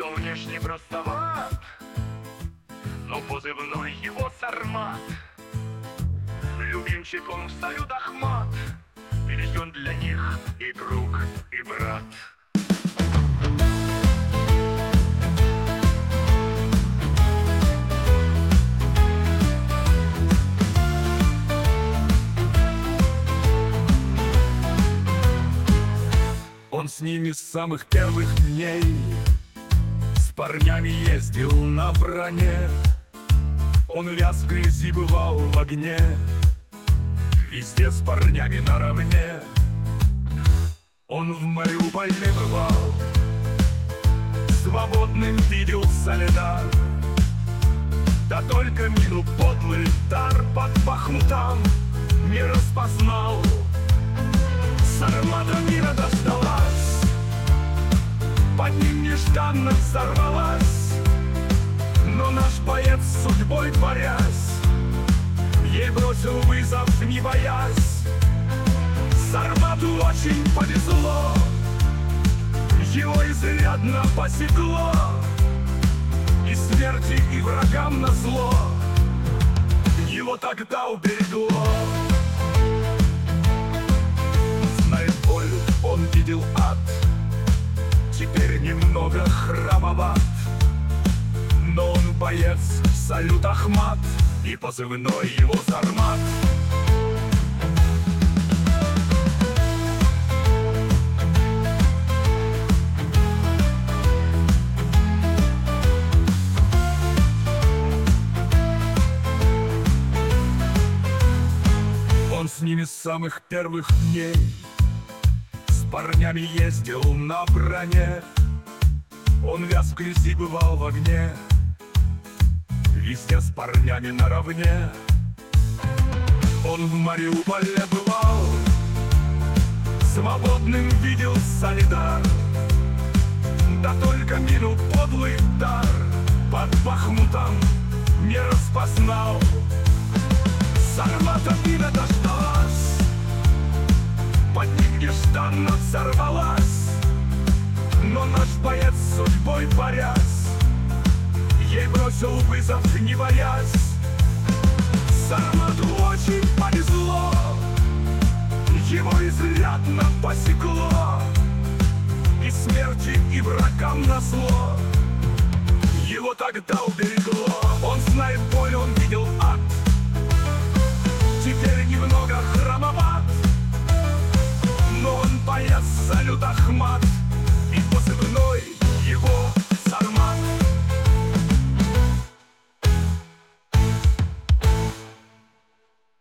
Он внешне простоват, но позывной его Сармат. Любимчик он в салютах мат, ведь он для них и друг, и брат. Он с ними с самых первых дней, с парнями ездил на броне. Он вяз в грязи, бывал в огне, везде с парнями наравне. Он в Мариуполе бывал, свободным видел Солидар. Да только мину подлый дар под Бахмутом не распознал. Сармата мира дождалась, под ним нежданно взорвалась. Но наш боец, судьбой борясь, ей бросил вызов, не боясь. Сармату очень повезло, его изрядно посекло, и смерти, и врагам назло его тогда уберегло. Знает боль, он видел ад, теперь немного храмоват. Но он боец, салют Ахмат, и позывной его Сармат. Он с ними с самых первых дней, с парнями ездил на броне. Он вяз в грязи, бывал в огне, везде с парнями наравне. Он в Мариуполе бывал, свободным видел Солидар. Да только мину подлый дар под Бахмутом не распознал. Сармата мина дождалась, под ним нежданно взорвалась. Но наш боец, судьбой борясь, ей бросил вызов, не боясь. Сармату очень повезло, его изрядно посекло, и смерти, и врагам назло его тогда уберегло. Он знает боль, он видел ад, теперь немного храмоват. Но он боец, салют Ахмат,